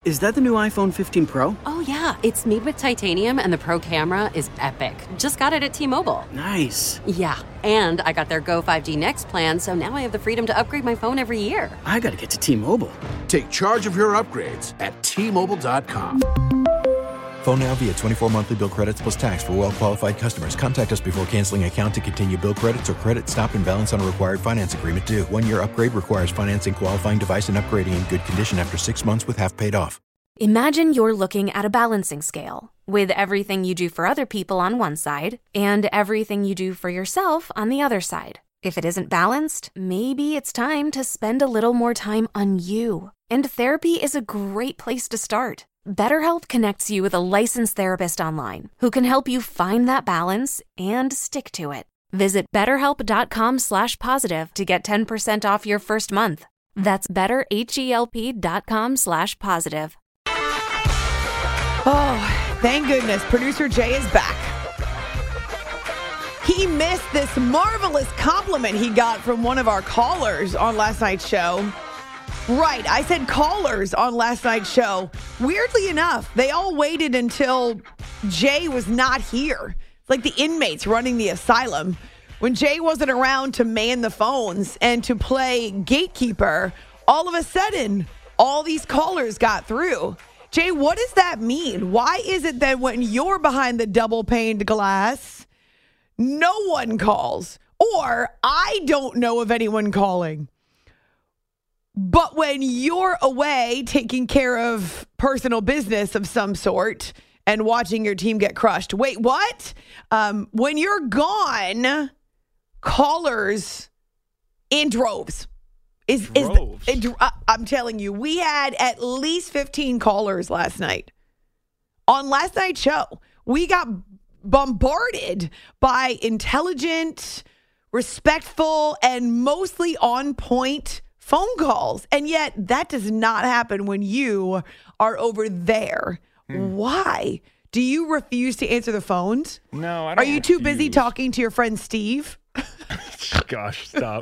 Is that the new iPhone 15 Pro? Oh, yeah. It's made with titanium, and the Pro camera is epic. Just got it at T-Mobile. Nice. Yeah, and I got their Go 5G Next plan, so now I have the freedom to upgrade my phone every year. I gotta get to T-Mobile. Take charge of your upgrades at T-Mobile.com. Phone now via 24 monthly bill credits plus tax for well-qualified customers. Contact us before canceling account to continue bill credits or credit stop and balance on a required finance agreement due. 1-year upgrade requires financing qualifying device and upgrading in good condition after 6 months with half paid off. Imagine you're looking at a balancing scale with everything you do for other people on one side and everything you do for yourself on the other side. If it isn't balanced, maybe it's time to spend a little more time on you. And therapy is a great place to start. BetterHelp connects you with a licensed therapist online who can help you find that balance and stick to it. Visit BetterHelp.com/positive to get 10% off your first month. That's BetterHelp.com/positive. Oh, thank goodness. Producer Jay is back. He missed this marvelous compliment he got from one of our callers on last night's show. Right, I said callers on last night's show. Weirdly enough, they all waited until Jay was not here. It's like the inmates running the asylum. When Jay wasn't around to man the phones and to play gatekeeper, all of a sudden, all these callers got through. Jay, what does that mean? Why is it that when you're behind the double-paned glass, no one calls? Or I don't know of anyone calling. But when you're away taking care of personal business of some sort and watching your team get crushed. Wait, what? When you're gone, callers in droves. I'm telling you, we had at least 15 callers last night. On last night's show, we got bombarded by intelligent, respectful, and mostly on point phone calls. And yet that does not happen when you are over there. Why? Do you refuse to answer the phones? No, I don't. Are you too busy talking to your friend Steve? Gosh, stop.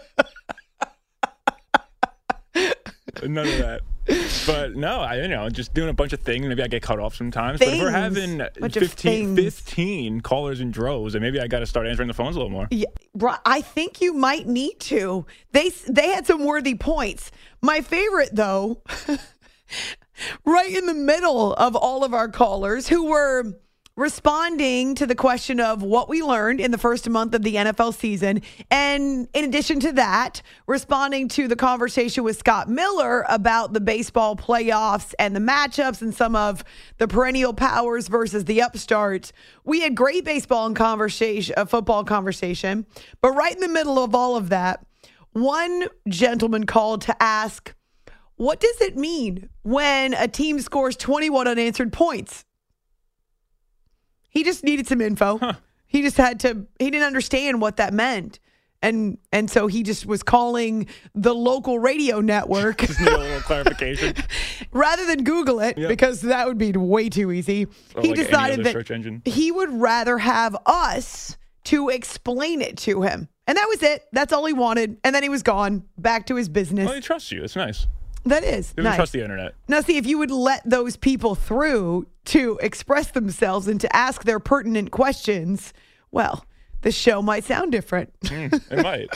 None of that. But no, just doing a bunch of things. Maybe I get cut off sometimes. But if we're having 15 callers in droves, then maybe I got to start answering the phones a little more. Yeah, I think you might need to. They had some worthy points. My favorite, though, right in the middle of all of our callers who were responding to the question of what we learned in the first month of the NFL season. And in addition to that, responding to the conversation with Scott Miller about the baseball playoffs and the matchups and some of the perennial powers versus the upstarts. We had great baseball and football conversation. But right in the middle of all of that, one gentleman called to ask, what does it mean when a team scores 21 unanswered points? He just needed some info. Huh. He didn't understand what that meant. And so he just was calling the local radio network. Just need a little clarification. Rather than Google it, because that would be way too easy. He decided that search engine. He would rather have us to explain it to him. And that was it. That's all he wanted. And then he was gone, back to his business. Well, he trusts you. It's nice. That is He doesn't nice. trust the internet. Now, see, if you would let those people through to express themselves and to ask their pertinent questions, well, the show might sound different. It might.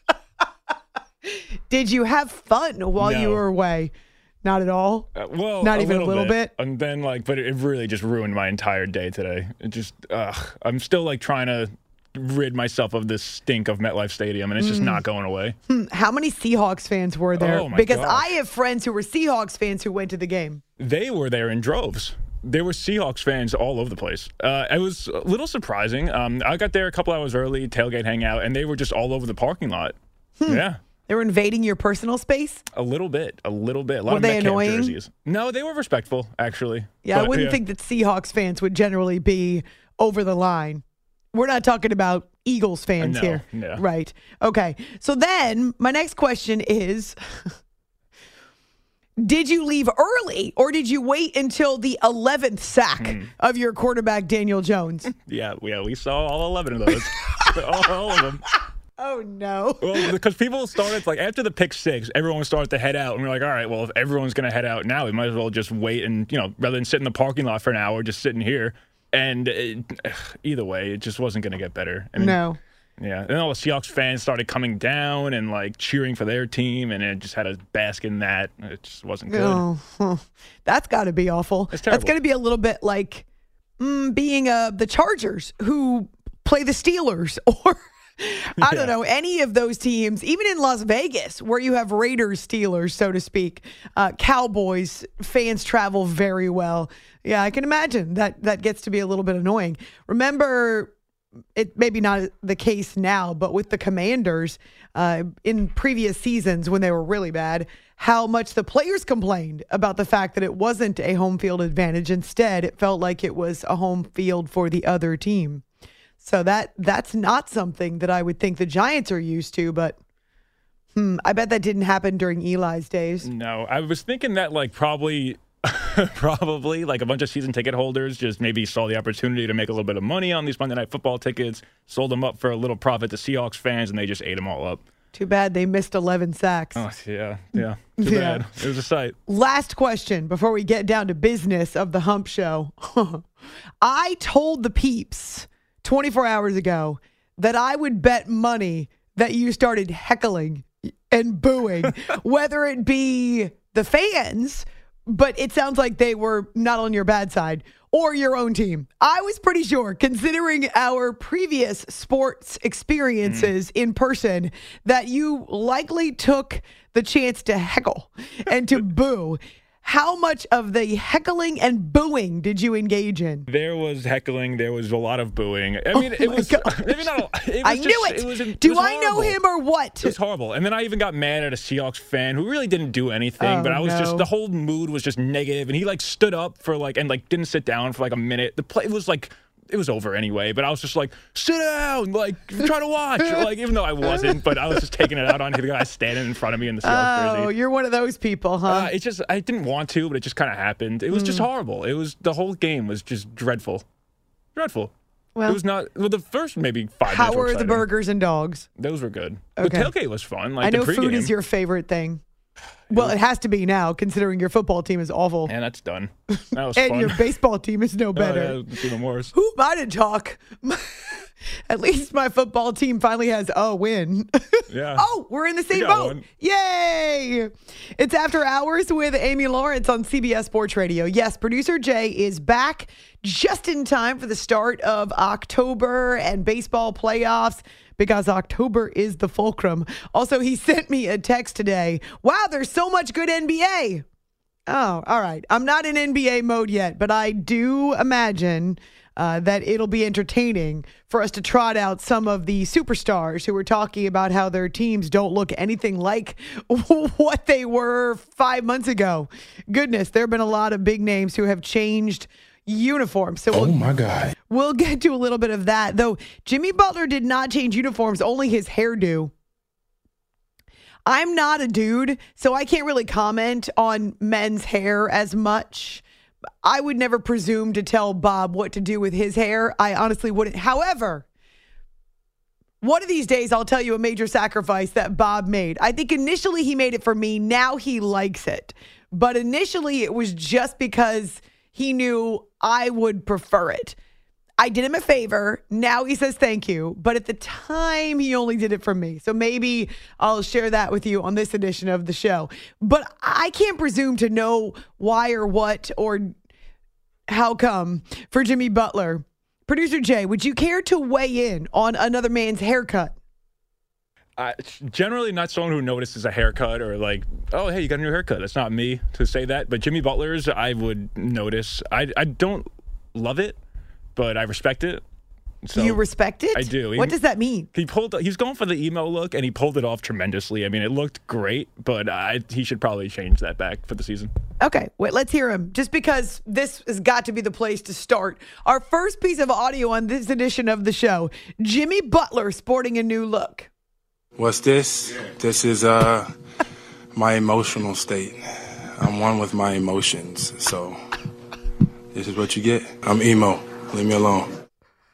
Did you have fun while you were away? Not at all? Well, not even a little bit? And then, but it really just ruined my entire day today. It just, I'm still, trying to rid myself of this stink of MetLife Stadium, and it's just not going away. How many Seahawks fans were there? Oh, my because gosh. I have friends who were Seahawks fans who went to the game. They were there in droves. There were Seahawks fans all over the place. It was a little surprising. I got there a couple hours early, tailgate hangout, and they were just all over the parking lot. Yeah. They were invading your personal space? A little bit. A lot were of they Metcalf annoying? jerseys. No, they were respectful, actually. Yeah, I wouldn't think that Seahawks fans would generally be over the line. We're not talking about Eagles fans here. No. Right. Okay. So then my next question is, did you leave early or did you wait until the 11th sack of your quarterback, Daniel Jones? Yeah, we saw all 11 of those. all of them. Oh, no. Well, because people started, like, after the pick six, everyone started to head out. And we're like, all right, well, if everyone's going to head out now, we might as well just wait and, rather than sit in the parking lot for an hour, just sitting here. And either way, it just wasn't going to get better. I mean, no. Yeah. And all the Seahawks fans started coming down and, like, cheering for their team. And it just had to bask in that. It just wasn't good. Oh, that's got to be awful. It's terrible. That's going to be a little bit like being the Chargers who play the Steelers or... I don't know, any of those teams, even in Las Vegas, where you have Raiders, Steelers, so to speak, Cowboys, fans travel very well. Yeah, I can imagine that gets to be a little bit annoying. Remember, it maybe not the case now, but with the Commanders in previous seasons when they were really bad, how much the players complained about the fact that it wasn't a home field advantage. Instead, it felt like it was a home field for the other team. So that's not something that I would think the Giants are used to, but I bet that didn't happen during Eli's days. No, I was thinking that like probably like a bunch of season ticket holders just maybe saw the opportunity to make a little bit of money on these Monday Night Football tickets, sold them up for a little profit to Seahawks fans, and they just ate them all up. Too bad they missed 11 sacks. Oh, yeah. Too bad. It was a sight. Last question before we get down to business of the Hump Show. I told the peeps 24 hours ago that I would bet money that you started heckling and booing, whether it be the fans, but it sounds like they were not on your bad side, or your own team. I was pretty sure, considering our previous sports experiences in person, that you likely took the chance to heckle and to boo. How much of the heckling and booing did you engage in? There was heckling. There was a lot of booing. I mean, it was maybe not. I knew it. Do I know him or what? It was horrible. And then I even got mad at a Seahawks fan who really didn't do anything. But I was just, the whole mood was just negative. And he like stood up for like, and like didn't sit down for like a minute. The play was like, it was over anyway, but I was just like, sit down, like, try to watch. Like, even though I wasn't, but I was just taking it out on the guy standing in front of me in the Seahawks jersey. Oh, you're one of those people, huh? It's just, I didn't want to, but it just kind of happened. It was just horrible. It was, the whole game was just dreadful. Dreadful. Well, it was not, the first maybe 5 minutes How were exciting. the burgers and dogs? Those were good. Okay. The tailgate was fun. Like, I know the food is your favorite thing. Well, it has to be now, considering your football team is awful. And that's done. That was and fun. your baseball team is no better. Oh, yeah, it's even worse. Who am I to talk? At least my football team finally has a win. Yeah. Oh, we're in the same boat. One. Yay! It's After Hours with Amy Lawrence on CBS Sports Radio. Yes, producer Jay is back just in time for the start of October and baseball playoffs, because October is the fulcrum. Also, he sent me a text today. Wow, there's so much good NBA. Oh, all right. I'm not in NBA mode yet, but I do imagine that it'll be entertaining for us to trot out some of the superstars who were talking about how their teams don't look anything like what they were 5 months ago. Goodness, there have been a lot of big names who have changed uniforms. So my God. We'll get to a little bit of that. Though Jimmy Butler did not change uniforms, only his hairdo. I'm not a dude, so I can't really comment on men's hair as much. I would never presume to tell Bob what to do with his hair. I honestly wouldn't. However, one of these days I'll tell you a major sacrifice that Bob made. I think initially he made it for me. Now he likes it. But initially it was just because he knew I would prefer it. I did him a favor. Now he says thank you. But at the time, he only did it for me. So maybe I'll share that with you on this edition of the show. But I can't presume to know why or what or how come for Jimmy Butler. Producer Jay, would you care to weigh in on another man's haircut? Generally not someone who notices a haircut or like, oh, hey, you got a new haircut. That's not me to say that. But Jimmy Butler's, I would notice. I don't love it, but I respect it. So you respect it? I do. What does that mean? He's going for the emo look, and he pulled it off tremendously. I mean, it looked great, but he should probably change that back for the season. Okay, wait, let's hear him. Just because this has got to be the place to start. Our first piece of audio on this edition of the show, Jimmy Butler sporting a new look. What's this? This is my emotional state. I'm one with my emotions, so this is what you get. I'm emo. Leave me alone.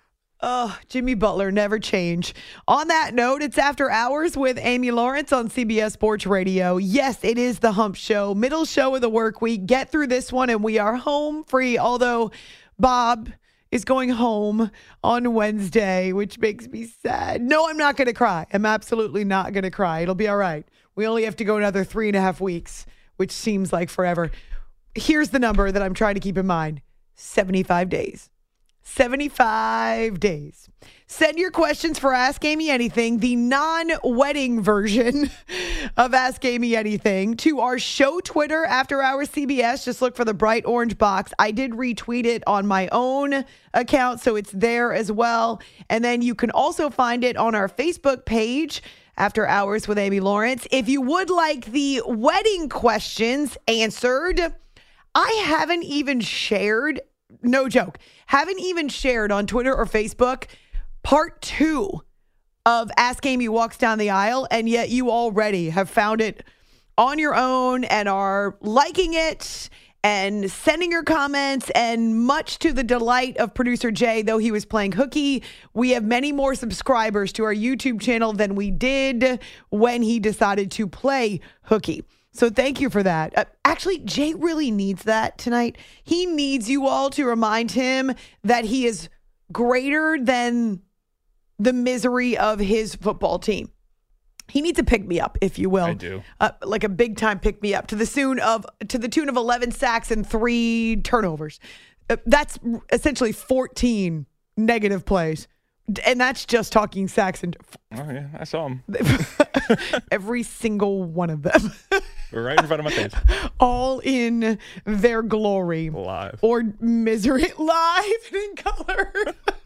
Oh, Jimmy Butler, never change. On that note, it's After Hours with Amy Lawrence on CBS Sports Radio. Yes, it is the Hump Show, middle show of the work week. Get through this one and we are home free, although Bob is going home on Wednesday, which makes me sad. No, I'm not going to cry. I'm absolutely not going to cry. It'll be all right. We only have to go another 3.5 weeks, which seems like forever. Here's the number that I'm trying to keep in mind. 75 days. 75 days. Send your questions for Ask Amy Anything, the non-wedding version of Ask Amy Anything, to our show Twitter, After Hours CBS. Just look for the bright orange box. I did retweet it on my own account, so it's there as well. And then you can also find it on our Facebook page, After Hours with Amy Lawrence. If you would like the wedding questions answered, I haven't even shared, no joke, haven't even shared on Twitter or Facebook part 2 of Ask Amy Walks Down the Aisle, and yet you already have found it on your own and are liking it and sending your comments, and much to the delight of producer Jay, though he was playing hooky, we have many more subscribers to our YouTube channel than we did when he decided to play hooky. So thank you for that. Actually, Jay really needs that tonight. He needs you all to remind him that he is greater than the misery of his football team. He needs to pick me up, if you will. I do. Like a big time pick me up to the tune of 11 sacks and 3 turnovers. That's essentially 14 negative plays. And that's just talking sacks. And oh, yeah, I saw them. Every single one of them. Right in front of my face. All in their glory. Live. Or misery. Live and in color.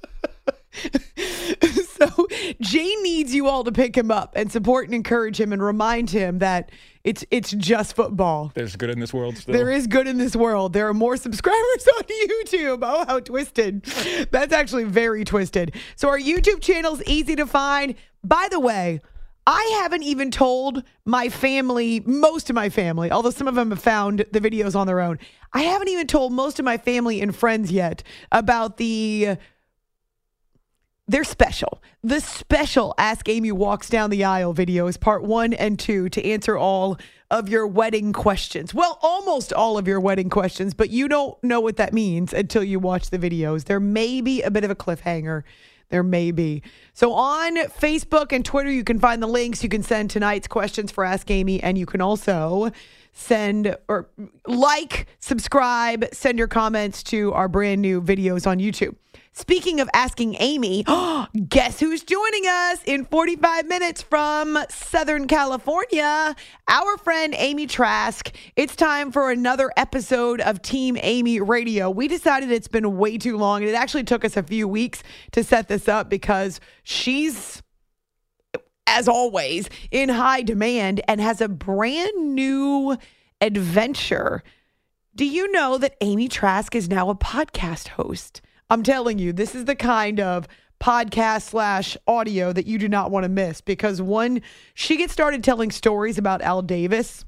So Jay needs you all to pick him up and support and encourage him and remind him that it's just football. There's good in this world still. There is good in this world. There are more subscribers on YouTube. Oh, how twisted. That's actually very twisted. So our YouTube channel's easy to find. By the way, I haven't even told my family, most of my family, although some of them have found the videos on their own. I haven't even told most of my family and friends yet about they're special. The special Ask Amy Walks Down the Aisle videos, part 1 and 2, to answer all of your wedding questions. Well, almost all of your wedding questions, but you don't know what that means until you watch the videos. There may be a bit of a cliffhanger. There may be. So on Facebook and Twitter, you can find the links. You can send tonight's questions for Ask Amy, and you can also send or like, subscribe, send your comments to our brand new videos on YouTube. Speaking of Asking Amy, guess who's joining us in 45 minutes from Southern California? Our friend Amy Trask. It's time for another episode of Team Amy Radio. We decided it's been way too long, and it actually took us a few weeks to set this up because she's, as always, in high demand and has a brand new adventure. Do you know that Amy Trask is now a podcast host? I'm telling you, this is the kind of podcast / audio that you do not want to miss, because when she gets started telling stories about Al Davis,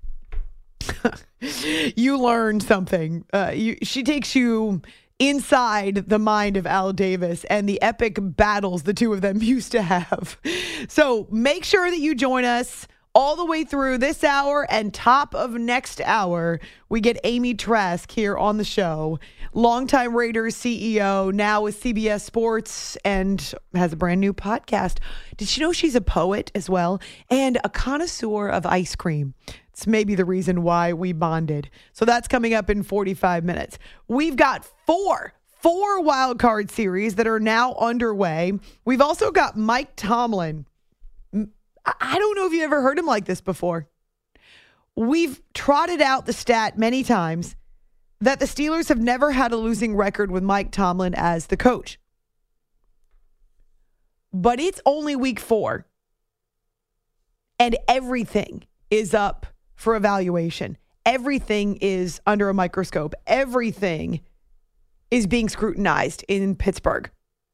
you learn something. She takes you inside the mind of Al Davis and the epic battles the two of them used to have. So make sure that you join us all the way through this hour, and top of next hour, we get Amy Trask here on the show. Longtime Raiders CEO, now with CBS Sports, and has a brand new podcast. Did you know she's a poet as well? And a connoisseur of ice cream. It's maybe the reason why we bonded. So that's coming up in 45 minutes. We've got four wild card series that are now underway. We've also got Mike Tomlin. I don't know if you ever heard him like this before. We've trotted out the stat many times that the Steelers have never had a losing record with Mike Tomlin as the coach. But it's only week 4, and everything is up for evaluation. Everything is under a microscope. Everything is being scrutinized in Pittsburgh.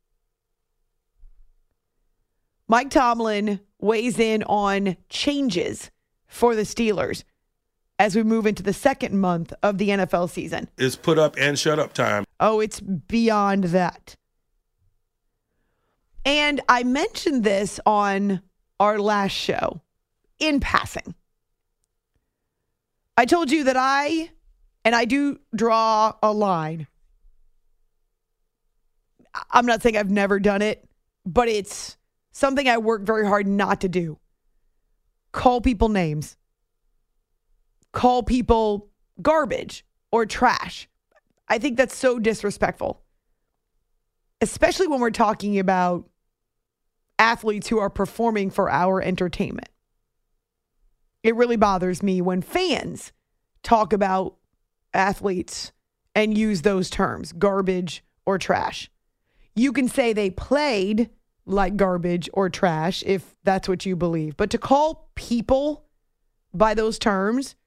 Mike Tomlin weighs in on changes for the Steelers as we move into the second month of the NFL season. It's put up and shut up time. Oh, it's beyond that. And I mentioned this on our last show in passing. I told you that I do draw a line. I'm not saying I've never done it, but it's something I work very hard not to do. Call people names. Call people garbage or trash. I think that's so disrespectful, especially when we're talking about athletes who are performing for our entertainment. It really bothers me when fans talk about athletes and use those terms, garbage or trash. You can say they played like garbage or trash if that's what you believe. But to call people by those terms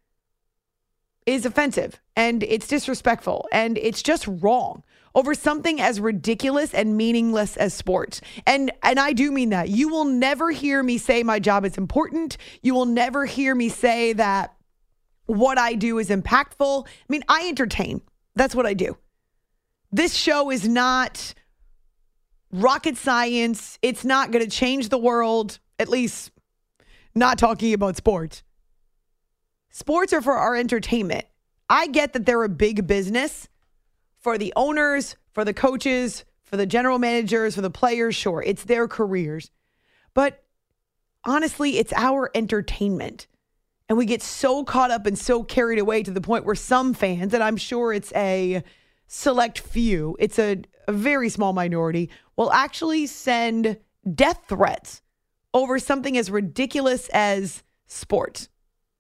is offensive and it's disrespectful and it's just wrong over something as ridiculous and meaningless as sports. And I do mean that. You will never hear me say my job is important. You will never hear me say that what I do is impactful. I mean, I entertain. That's what I do. This show is not rocket science. It's not going to change the world, at least not talking about sports. Sports are for our entertainment. I get that they're a big business for the owners, for the coaches, for the general managers, for the players. Sure, it's their careers. But honestly, it's our entertainment. And we get so caught up and so carried away to the point where some fans, and I'm sure it's a select few, it's a very small minority, will actually send death threats over something as ridiculous as sports.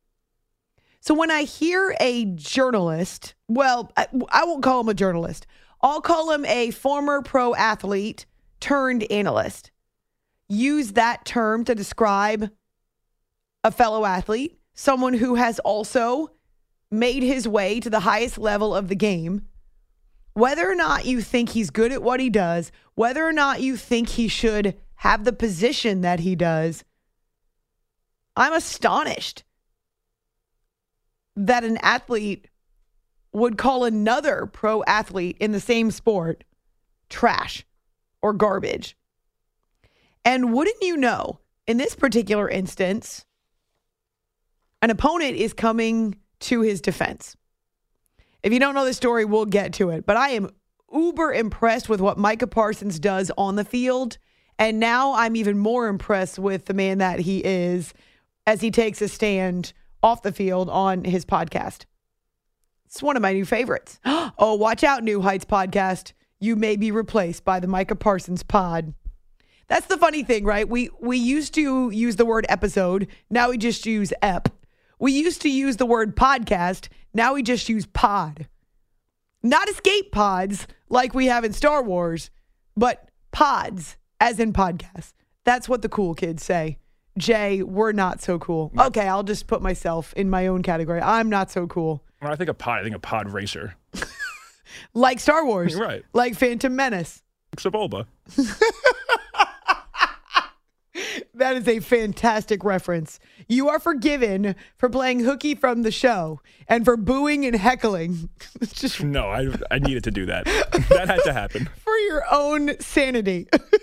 So when I hear a journalist, well, I won't call him a journalist. I'll call him a former pro athlete turned analyst. Use that term to describe a fellow athlete, someone who has also made his way to the highest level of the game. Whether or not you think he's good at what he does, whether or not you think he should have the position that he does, I'm astonished that an athlete would call another pro athlete in the same sport trash or garbage. And wouldn't you know, in this particular instance, an opponent is coming to his defense. If you don't know the story, we'll get to it. But I am uber impressed with what Micah Parsons does on the field. And now I'm even more impressed with the man that he is as he takes a stand off the field on his podcast. It's one of my new favorites. Oh, watch out, New Heights podcast. You may be replaced by the Micah Parsons pod. That's the funny thing, right? We used to use the word episode. Now we just use ep. We used to use the word podcast. Now we just use pod. Not escape pods like we have in Star Wars, but pods as in podcasts. That's what the cool kids say. Jay, we're not so cool. Okay, I'll just put myself in my own category. I'm not so cool. When I think of pod, I think of pod racer. Like Star Wars. You're right. Like Phantom Menace. Sebulba. That is a fantastic reference. You are forgiven for playing hooky from the show and for booing and heckling. Just no, I needed to do that. That had to happen. For your own sanity.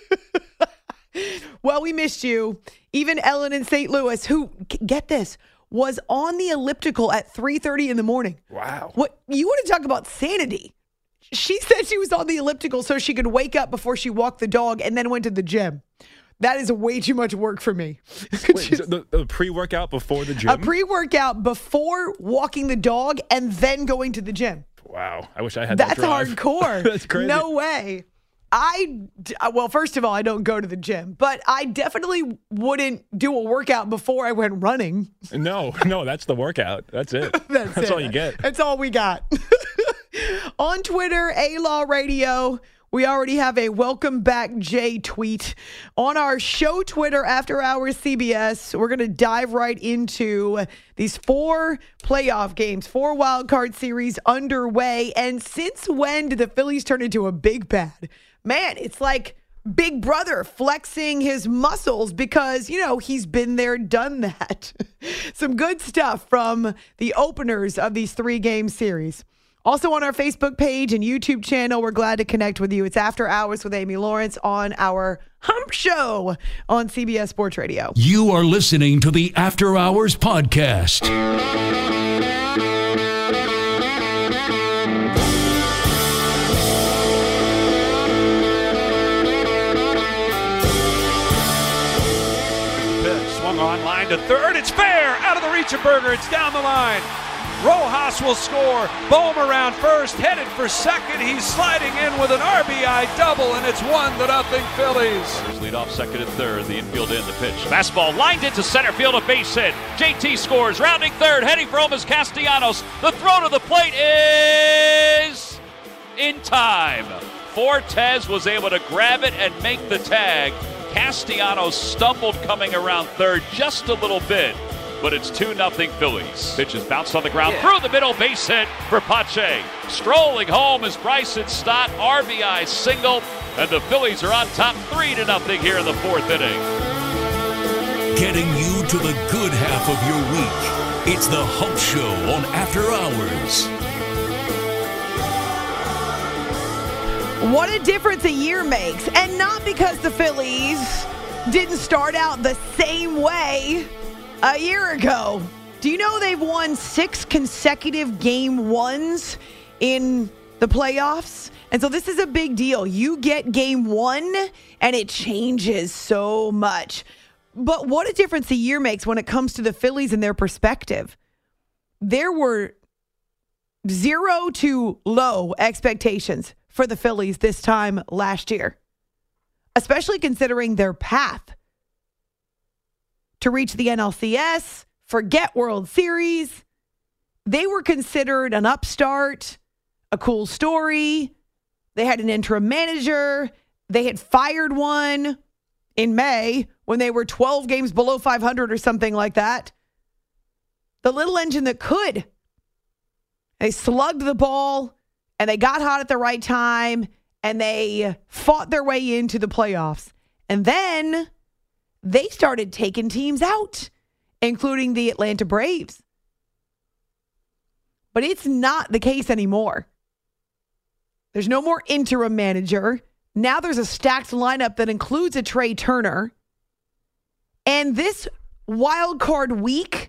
Well, we missed you. Even Ellen in St. Louis, who, get this, was on the elliptical at 3:30 in the morning. Wow. What you want to talk about sanity? She said she was on the elliptical so she could wake up before she walked the dog and then went to the gym. That is way too much work for me. Wait, the pre-workout before the gym? A pre-workout before walking the dog and then going to the gym. Wow. I wish I had that drive. That's hardcore. That's crazy. No way. Well, first of all, I don't go to the gym, but I definitely wouldn't do a workout before I went running. No, that's the workout. That's it. That's all you get. That's all we got. On Twitter, A-Law Radio. We already have a welcome back Jay tweet on our show Twitter, After Hours CBS. We're going to dive right into these 4 playoff games, 4 wild card series underway. And since when did the Phillies turn into a big bad? Man, it's like Big Brother flexing his muscles because, you know, he's been there, done that. Some good stuff from the openers of these 3-game series. Also on our Facebook page and YouTube channel, we're glad to connect with you. It's After Hours with Amy Lawrence on our Hump Show on CBS Sports Radio. You are listening to the After Hours podcast. Pitch swung on line to third. It's fair. Out of the reach of Berger. It's down the line. Rojas will score. Bohm around first, headed for second. He's sliding in with an RBI double, and it's 1-0 Phillies. Lead off second and third. The infield in the pitch. Fastball lined into center field, a base hit. JT scores, rounding third, heading for home is Castellanos. The throw to the plate is in time. Fortes was able to grab it and make the tag. Castellanos stumbled coming around third just a little bit. But it's 2-0 Phillies. Pitch is bounced on the ground through the middle, base hit for Pache. Strolling home is Bryson Stott, RBI single, and the Phillies are on top 3-0 here in the fourth inning. Getting you to the good half of your week. It's the Hump Show on After Hours. What a difference a year makes. And not because the Phillies didn't start out the same way a year ago. Do you know they've won 6 consecutive game ones in the playoffs? And so this is a big deal. You get game one and it changes so much. But what a difference a year makes when it comes to the Phillies and their perspective. There were 0 to low expectations for the Phillies this time last year, especially considering their path to reach the NLCS, forget World Series. They were considered an upstart, a cool story. They had an interim manager. They had fired one in May when they were 12 games below 500 or something like that. The little engine that could. They slugged the ball and they got hot at the right time and they fought their way into the playoffs. And then they started taking teams out, including the Atlanta Braves. But it's not the case anymore. There's no more interim manager. Now there's a stacked lineup that includes a Trey Turner. And this wild card week,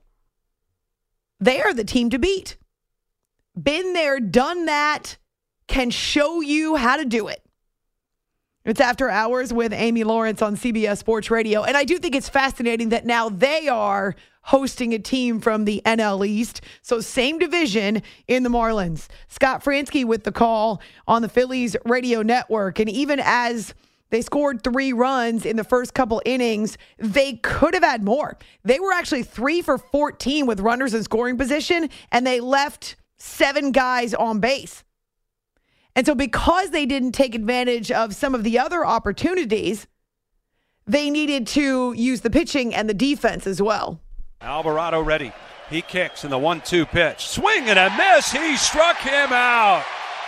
they are the team to beat. Been there, done that, can show you how to do it. It's After Hours with Amy Lawrence on CBS Sports Radio. And I do think it's fascinating that now they are hosting a team from the NL East. So same division in the Marlins. Scott Fransky with the call on the Phillies radio network. And even as they scored 3 runs in the first couple innings, they could have had more. They were actually 3 for 14 with runners in scoring position, and they left 7 guys on base. And so because they didn't take advantage of some of the other opportunities, they needed to use the pitching and the defense as well. Alvarado ready. He kicks in the 1-2 pitch. Swing and a miss. He struck him out.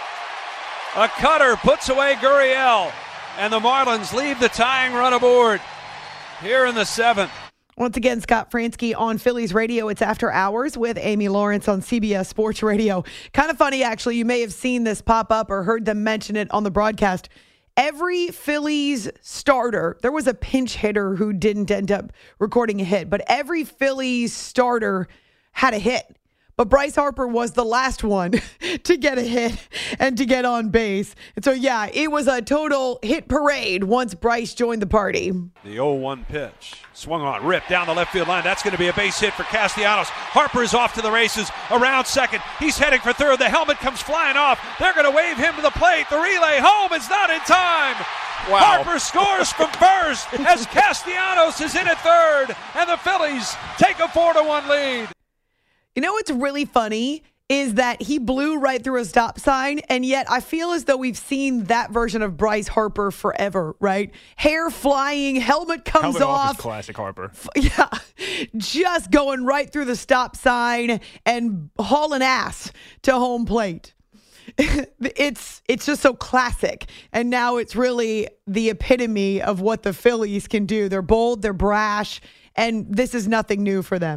A cutter puts away Gurriel. And the Marlins leave the tying run aboard here in the 7th. Once again, Scott Fransky on Phillies Radio. It's After Hours with Amy Lawrence on CBS Sports Radio. Kind of funny, actually. You may have seen this pop up or heard them mention it on the broadcast. Every Phillies starter, there was a pinch hitter who didn't end up recording a hit, but every Phillies starter had a hit. But Bryce Harper was the last one to get a hit and to get on base. And so, yeah, it was a total hit parade once Bryce joined the party. The 0-1 pitch. Swung on, ripped down the left field line. That's going to be a base hit for Castellanos. Harper is off to the races around second. He's heading for third. The helmet comes flying off. They're going to wave him to the plate. The relay home is not in time. Wow. Harper scores from first as Castellanos is in at third. And the Phillies take a 4-1 lead. You know what's really funny is that he blew right through a stop sign, and yet I feel as though we've seen that version of Bryce Harper forever, right? Hair flying, helmet comes off. Is classic Harper. Yeah, just going right through the stop sign and hauling ass to home plate. It's just so classic, and now it's really the epitome of what the Phillies can do. They're bold, they're brash, and this is nothing new for them.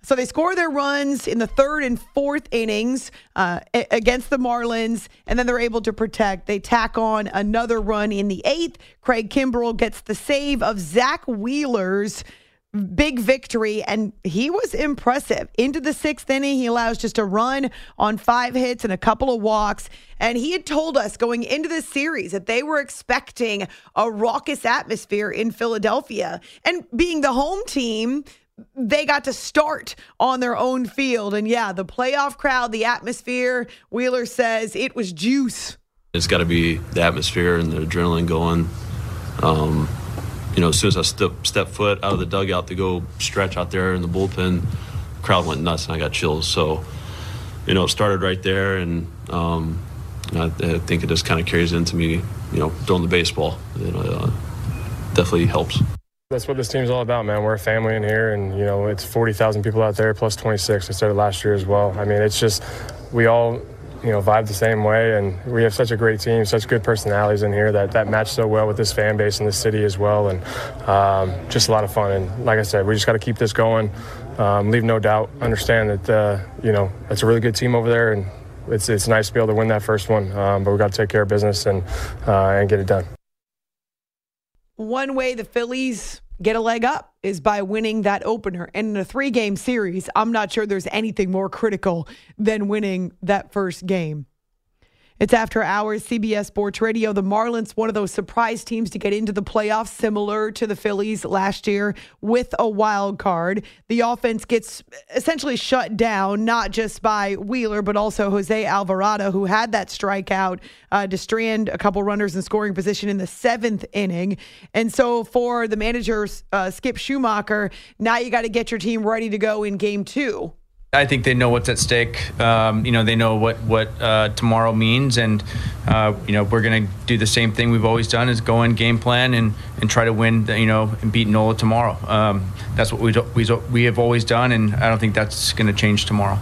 So they score their runs in the third and fourth innings against the Marlins, and then they're able to protect. They tack on another run in the eighth. Craig Kimbrell gets the save of Zach Wheeler's big victory, and he was impressive. Into the sixth inning, he allows just a run on 5 hits and a couple of walks. And he had told us going into this series that they were expecting a raucous atmosphere in Philadelphia. And being the home team, they got to start on their own field. And yeah, the playoff crowd, the atmosphere, Wheeler says it was juice. It's got to be the atmosphere and the adrenaline going. As soon as I step foot out of the dugout to go stretch out there in the bullpen, the crowd went nuts and I got chills. So, it started right there, and I think it just kind of carries into me, throwing the baseball. Definitely helps. That's what this team's all about, man. We're a family in here, and, it's 40,000 people out there plus 26. I started last year as well. I mean, it's just we all, vibe the same way, and we have such a great team, such good personalities in here that match so well with this fan base in the city as well, and just a lot of fun. And like I said, we just got to keep this going, leave no doubt, understand that, it's a really good team over there, and it's nice to be able to win that first one, but we got to take care of business and get it done. One way the Phillies get a leg up is by winning that opener. And in a 3-game series, I'm not sure there's anything more critical than winning that first game. It's After Hours, CBS Sports Radio. The Marlins, one of those surprise teams to get into the playoffs, similar to the Phillies last year with a wild card. The offense gets essentially shut down, not just by Wheeler, but also Jose Alvarado, who had that strikeout to strand a couple runners in scoring position in the 7th inning. And so for the manager, Skip Schumacher, now you got to get your team ready to go in game 2. I think they know what's at stake. They know what tomorrow means, and we're going to do the same thing we've always done: is go in, game plan, and try to win. And beat Nola tomorrow. That's what we have always done, and I don't think that's going to change tomorrow.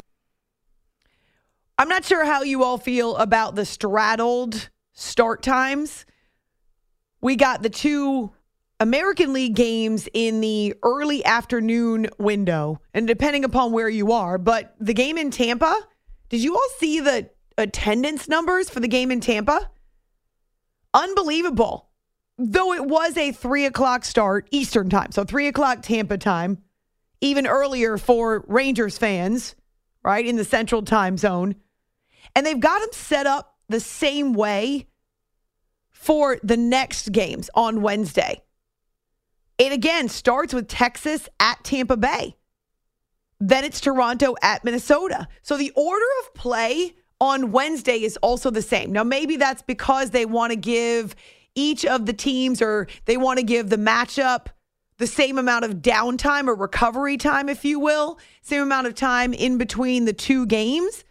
I'm not sure how you all feel about the straddled start times. We got the 2 American League games in the early afternoon window, and depending upon where you are, but the game in Tampa, did you all see the attendance numbers for the game in Tampa? Unbelievable. Though it was a 3 o'clock start Eastern time, so 3 o'clock Tampa time, even earlier for Rangers fans, right, in the Central time zone. And they've got them set up the same way for the next games on Wednesday. It again starts with Texas at Tampa Bay. Then it's Toronto at Minnesota. So the order of play on Wednesday is also the same. Now, maybe that's because they want to give each of the teams, or they want to give the matchup the same amount of downtime or recovery time, if you will, same amount of time in between the 2 games.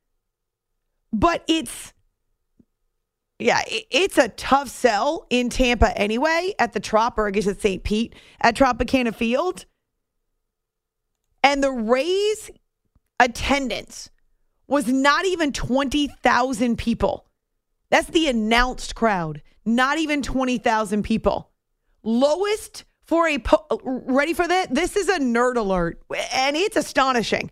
But it's a tough sell in Tampa anyway at the Trop, or I guess it's St. Pete, at Tropicana Field. And the Rays attendance was not even 20,000 people. That's the announced crowd, not even 20,000 people. Lowest for ready for that? This is a nerd alert, and it's astonishing.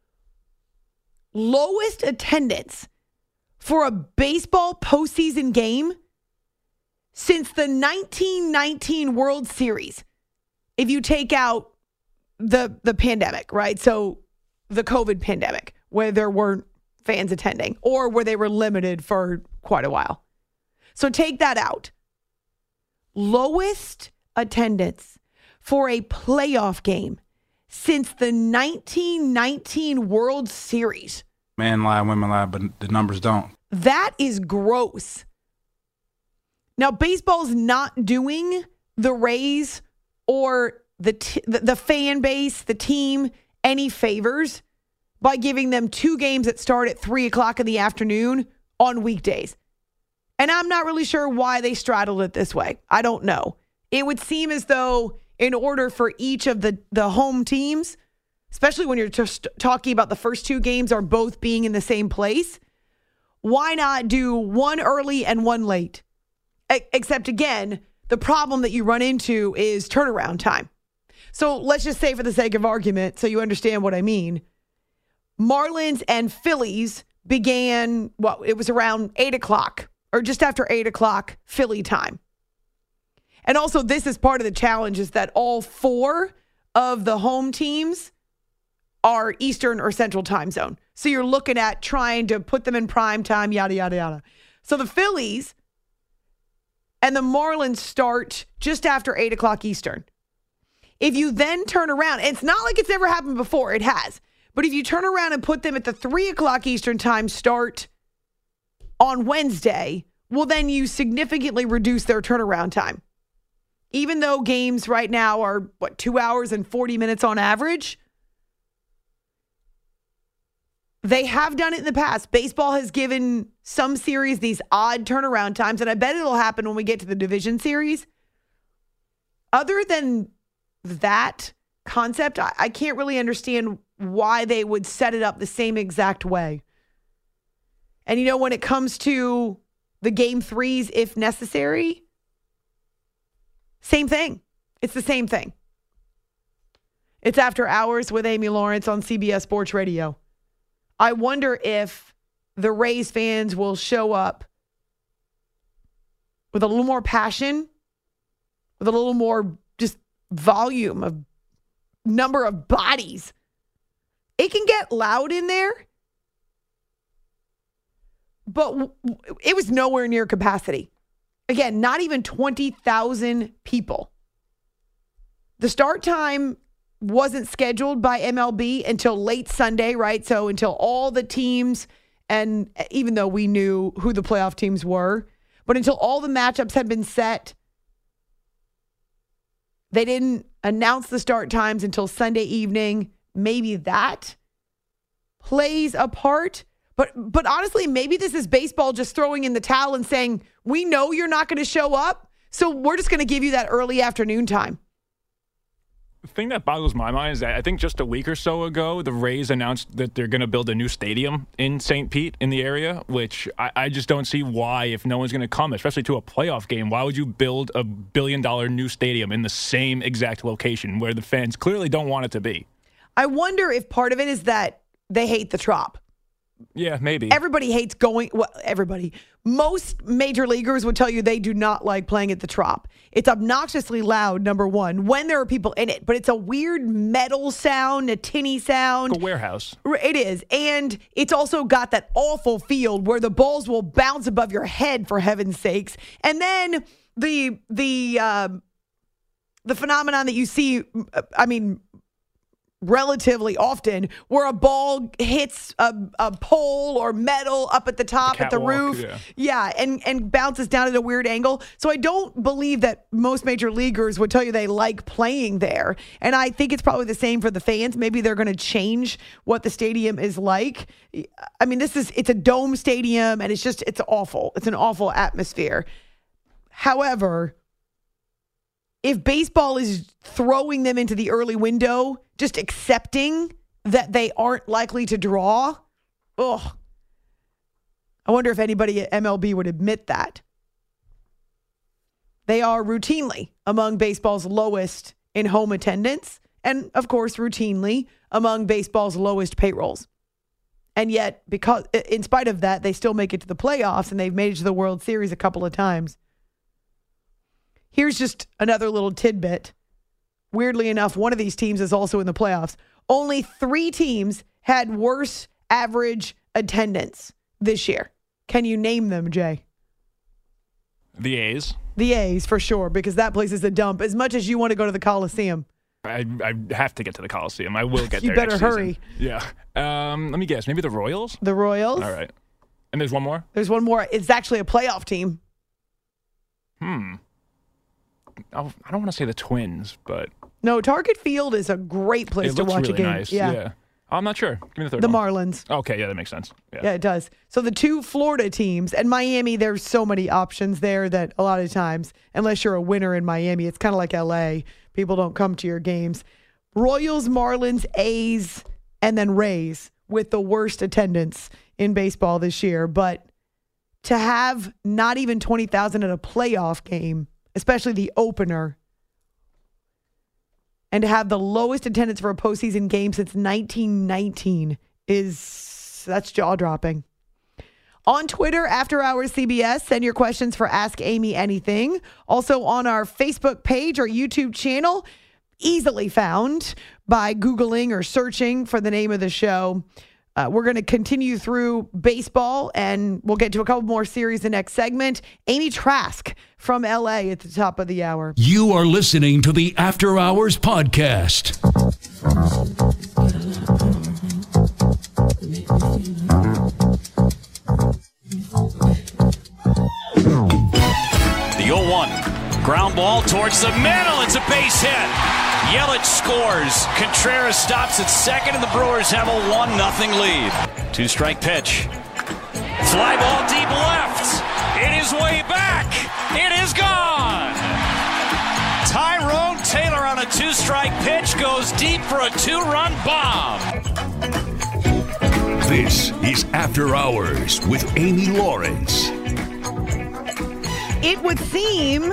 Lowest attendance for a baseball postseason game since the 1919 World Series. If you take out the pandemic, right? So the COVID pandemic, where there weren't fans attending, or where they were limited for quite a while. So take that out. Lowest attendance for a playoff game since the 1919 World Series. Men lie, women lie, but the numbers don't. That is gross. Now, baseball's not doing the Rays or the fan base, the team, any favors by giving them 2 games that start at 3 o'clock in the afternoon on weekdays. And I'm not really sure why they straddled it this way. I don't know. It would seem as though in order for each of the home teams, especially when you're just talking about the first 2 games are both being in the same place, why not do one early and one late? Except, again, the problem that you run into is turnaround time. So let's just say for the sake of argument, so you understand what I mean, Marlins and Phillies began, it was around 8 o'clock or just after 8 o'clock Philly time. And also this is part of the challenge is that all 4 of the home teams are Eastern or Central time zone. So you're looking at trying to put them in prime time, yada, yada, yada. So the Phillies and the Marlins start just after 8 o'clock Eastern. If you then turn around, and it's not like it's ever happened before, it has. But if you turn around and put them at the 3 o'clock Eastern time start on Wednesday, well, then you significantly reduce their turnaround time. Even though games right now are, 2 hours and 40 minutes on average? They have done it in the past. Baseball has given some series these odd turnaround times, and I bet it'll happen when we get to the division series. Other than that concept, I can't really understand why they would set it up the same exact way. And when it comes to the game 3s, if necessary, same thing. It's the same thing. It's After Hours with Amy Lawrence on CBS Sports Radio. I wonder if the Rays fans will show up with a little more passion, with a little more just volume of number of bodies. It can get loud in there, but it was nowhere near capacity. Again, not even 20,000 people. The start time wasn't scheduled by MLB until late Sunday, right? So until all the teams, and even though we knew who the playoff teams were, but until all the matchups had been set, they didn't announce the start times until Sunday evening. Maybe that plays a part. But honestly, maybe this is baseball just throwing in the towel and saying, we know you're not going to show up, so we're just going to give you that early afternoon time. The thing that boggles my mind is that I think just a week or so ago, the Rays announced that they're going to build a new stadium in St. Pete in the area, which I just don't see why, if no one's going to come, especially to a playoff game, why would you build a $1 billion new stadium in the same exact location where the fans clearly don't want it to be? I wonder if part of it is that they hate the Trop. Yeah, maybe. Everybody hates going. Well, everybody. Most major leaguers would tell you they do not like playing at the Trop. It's obnoxiously loud, number one, when there are people in it. But it's a weird metal sound, a tinny sound. Like a warehouse. It is. And it's also got that awful field where the balls will bounce above your head, for heaven's sakes. And then the phenomenon that you see, relatively often, where a ball hits a pole or metal up at the top at the roof. Yeah, and bounces down at a weird angle. So I don't believe that most major leaguers would tell you they like playing there. And I think it's probably the same for the fans. Maybe they're going to change what the stadium is like. I mean, it's a dome stadium, and it's awful. It's an awful atmosphere. However, if baseball is throwing them into the early window, just accepting that they aren't likely to draw, I wonder if anybody at MLB would admit that. They are routinely among baseball's lowest in home attendance, and of course, routinely among baseball's lowest payrolls. And yet, because in spite of that, they still make it to the playoffs, and they've made it to the World Series a couple of times. Here's just another little tidbit. Weirdly enough, one of these teams is also in the playoffs. Only 3 teams had worse average attendance this year. Can you name them, Jay? The A's. The A's, for sure, because that place is a dump. As much as you want to go to the Coliseum. I have to get to the Coliseum. I will get you there. You better next hurry. Season. Yeah. Let me guess. Maybe the Royals? The Royals. All right. And there's one more? There's one more. It's actually a playoff team. I don't want to say the Twins, but... No, Target Field is a great place to watch really a game. Nice. Yeah. I'm not sure. Give me the third one. The Marlins. Okay, yeah, that makes sense. Yeah, it does. So the 2 Florida teams, and Miami, there's so many options there that a lot of times, unless you're a winner in Miami, it's kind of like L.A. People don't come to your games. Royals, Marlins, A's, and then Rays with the worst attendance in baseball this year. But to have not even 20,000 at a playoff game, especially the opener, and to have the lowest attendance for a postseason game since 1919 that's jaw-dropping. On Twitter, After Hours CBS, send your questions for Ask Amy Anything. Also on our Facebook page or YouTube channel, easily found by Googling or searching for the name of the show. We're going to continue through baseball, and we'll get to a couple more series the next segment. Amy Trask from LA at the top of the hour. You are listening to the After Hours podcast. The 0-1. Ground ball towards the middle. It's a base hit. Yelich scores. Contreras stops at second, and the Brewers have a 1-0 lead. 2-strike pitch. Fly ball deep left. It is way back. It is gone. Tyrone Taylor on a 2-strike pitch goes deep for a 2-run bomb. This is After Hours with Amy Lawrence. It would seem,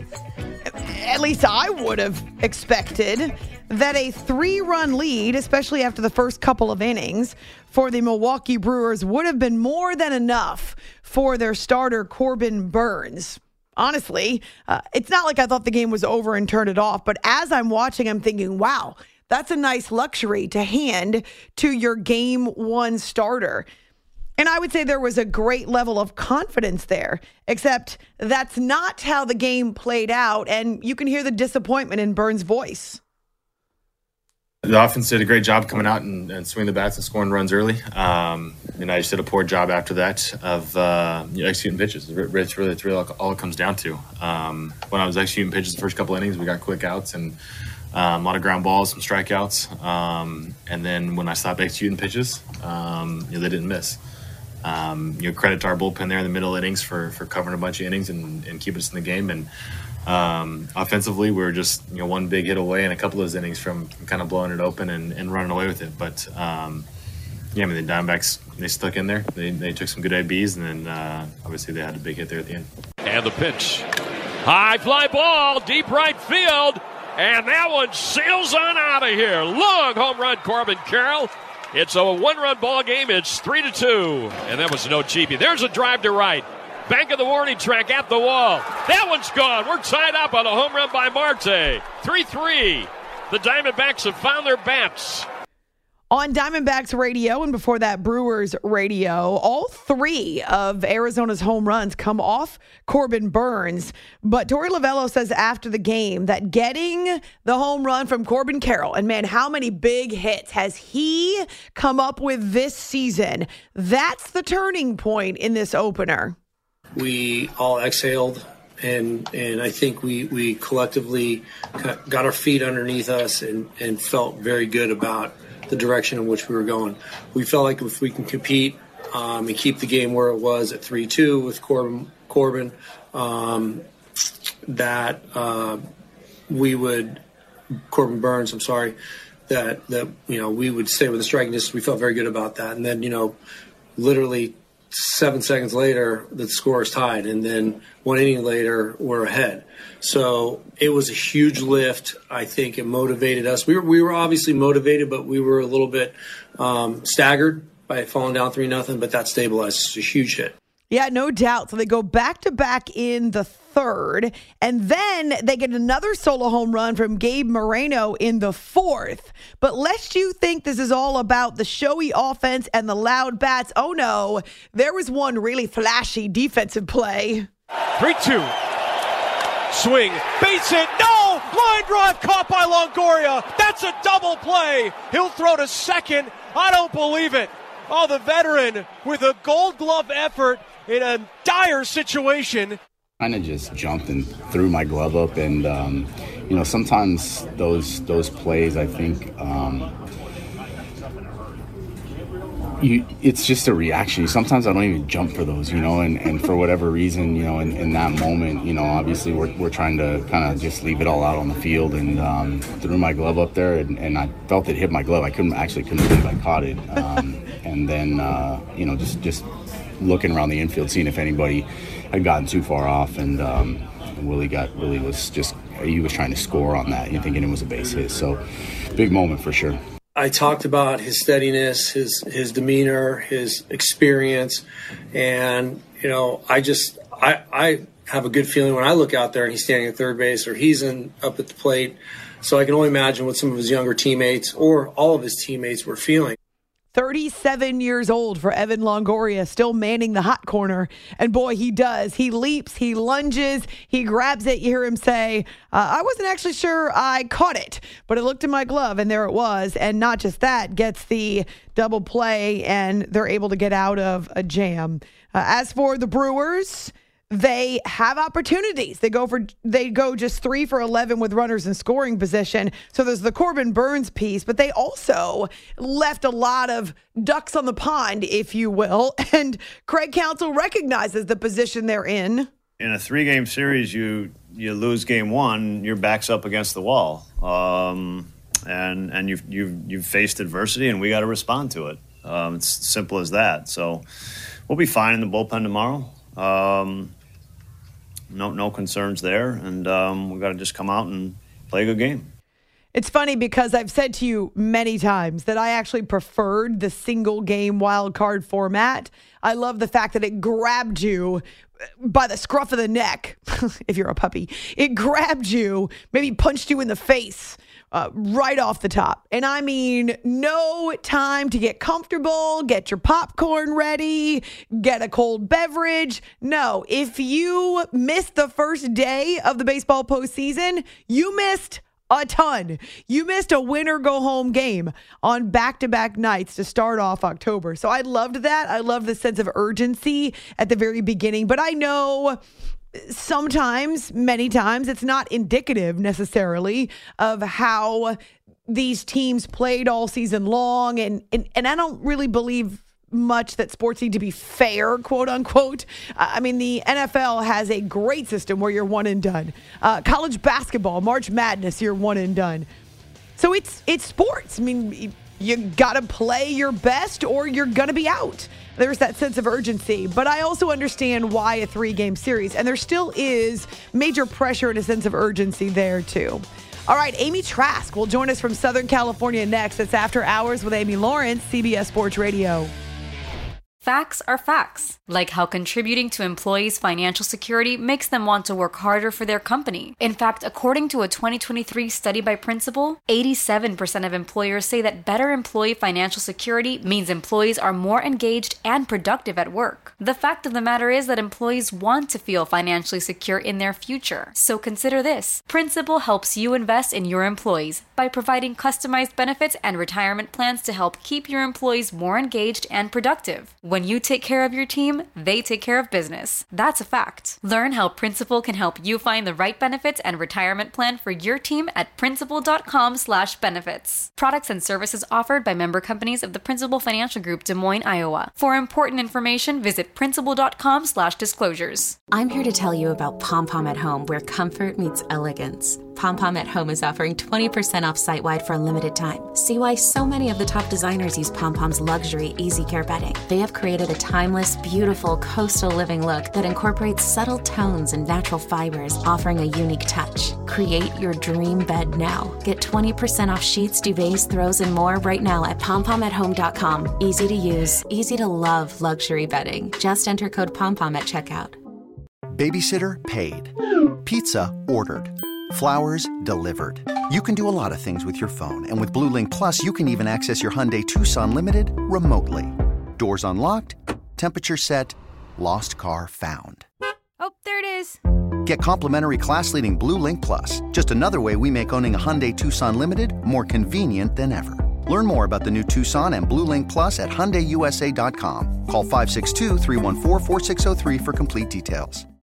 at least I would have expected, that a 3-run lead, especially after the first couple of innings, for the Milwaukee Brewers would have been more than enough for their starter, Corbin Burnes. Honestly, it's not like I thought the game was over and turned it off, but as I'm watching, I'm thinking, wow, that's a nice luxury to hand to your game one starter. And I would say there was a great level of confidence there, except that's not how the game played out, and you can hear the disappointment in Burnes' voice. The offense did a great job coming out and swinging the bats and scoring runs early. And I just did a poor job after that of executing pitches. It's really all it comes down to. When I was executing pitches the first couple innings, we got quick outs and a lot of ground balls, some strikeouts. And then when I stopped executing pitches, they didn't miss. Credit to our bullpen there in the middle innings for covering a bunch of innings and keeping us in the game. And offensively, we were just one big hit away in a couple of those innings from kind of blowing it open and running away with it. But the Diamondbacks, they stuck in there. They took some good ABs, and then obviously they had a big hit there at the end. And the pitch, high fly ball, deep right field, and that one sails on out of here. Long home run, Corbin Carroll. It's a 1-run ball game. It's 3-2, and that was no cheapie. There's a drive to right. Bank of the warning track at the wall. That one's gone. We're tied up on a home run by Marte. 3-3. The Diamondbacks have found their bats. On Diamondbacks radio and before that Brewers radio, all 3 of Arizona's home runs come off Corbin Burnes. But Torey Lovullo says after the game that getting the home run from Corbin Carroll, and man, how many big hits has he come up with this season? That's the turning point in this opener. We all exhaled, and I think we collectively got our feet underneath us and felt very good about the direction in which we were going. We felt like if we can compete and keep the game where it was at 3-2 with Corbin, Corbin Burnes, I'm sorry, that we would stay with the striking distance. We felt very good about that. And then, literally 7 seconds later, the score is tied, and then 1 inning later, we're ahead. So it was a huge lift. I think it motivated us. We were obviously motivated, but we were a little bit staggered by falling down 3-0, but that stabilized. It's a huge hit. Yeah, no doubt. So they go back-to-back in the third, and then they get another solo home run from Gabe Moreno in the fourth. But lest you think this is all about the showy offense and the loud bats, oh no, there was one really flashy defensive play. 3-2. Swing, base hit, no! Line drive caught by Longoria. That's a double play. He'll throw to second. I don't believe it. Oh, the veteran with a Gold Glove effort in a dire situation. Kind of just jumped and threw my glove up, and sometimes those plays, I think, it's just a reaction. Sometimes I don't even jump for those, and for whatever reason, in that moment, obviously we're trying to kind of just leave it all out on the field, and threw my glove up there, and I felt it hit my glove. I couldn't believe I caught it, and then just looking around the infield, seeing if anybody had gotten too far off, and Willie was just he was trying to score on that, thinking it was a base hit. So big moment for sure. I talked about his steadiness, his demeanor, his experience, and I have a good feeling when I look out there and he's standing at third base or he's up at the plate. So I can only imagine what some of his younger teammates or all of his teammates were feeling. 37 years old for Evan Longoria, still manning the hot corner. And boy, he does. He leaps, he lunges, he grabs it. You hear him say, I wasn't actually sure I caught it, but it looked in my glove, and there it was. And not just that, gets the double play, and they're able to get out of a jam. As for the Brewers, they have opportunities. They go just 3 for 11 with runners in scoring position. So there's the Corbin Burnes piece, but they also left a lot of ducks on the pond, if you will. And Craig Counsell recognizes the position they're in. In a 3-game series, you lose game 1, your back's up against the wall, and you've faced adversity, and we got to respond to it. It's simple as that. So we'll be fine in the bullpen tomorrow. No concerns there, and we've got to just come out and play a good game. It's funny because I've said to you many times that I actually preferred the single game wild card format. I love the fact that it grabbed you by the scruff of the neck, if you're a puppy. It grabbed you, maybe punched you in the face right off the top. And I mean, no time to get comfortable, get your popcorn ready, get a cold beverage. No, if you missed the first day of the baseball postseason, you missed a ton. You missed a win or go home game on back-to-back nights to start off October. So I loved that. I love the sense of urgency at the very beginning. But I know sometimes, many times, it's not indicative necessarily of how these teams played all season long. And I don't really believe much that sports need to be fair, quote unquote. I mean, the NFL has a great system where you're one and done. College basketball, March Madness, you're one and done. So it's sports. I mean, you got to play your best or you're going to be out. There's that sense of urgency. But I also understand why a 3-game series. And there still is major pressure and a sense of urgency there, too. All right, Amy Trask will join us from Southern California next. It's After Hours with Amy Lawrence, CBS Sports Radio. Facts are facts, like how contributing to employees' financial security makes them want to work harder for their company. In fact, according to a 2023 study by Principal, 87% of employers say that better employee financial security means employees are more engaged and productive at work. The fact of the matter is that employees want to feel financially secure in their future. So consider this. Principal helps you invest in your employees by providing customized benefits and retirement plans to help keep your employees more engaged and productive. When you take care of your team, they take care of business. That's a fact. Learn how Principal can help you find the right benefits and retirement plan for your team at principal.com/benefits. Products and services offered by member companies of the Principal Financial Group, Des Moines, Iowa. For important information, visit principal.com/disclosures. I'm here to tell you about Pom Pom at Home, where comfort meets elegance. Pom Pom at Home is offering 20% off site-wide for a limited time. See why so many of the top designers use Pom Pom's luxury Easy Care bedding. They have created a timeless, beautiful coastal living look that incorporates subtle tones and natural fibers, offering a unique touch. Create your dream bed now. Get 20% off sheets, duvets, throws, and more right now at pompomathome.com. Easy to use, easy to love luxury bedding. Just enter code POMPOM at checkout. Babysitter paid. Pizza ordered. Flowers delivered. You can do a lot of things with your phone, and with Blue Link Plus, you can even access your Hyundai Tucson Limited remotely. Doors unlocked, temperature set, lost car found. Oh, there it is. Get complimentary class-leading Blue Link Plus, just another way we make owning a Hyundai Tucson Limited more convenient than ever. Learn more about the new Tucson and Blue Link Plus at HyundaiUSA.com. Call 562-314-4603 for complete details.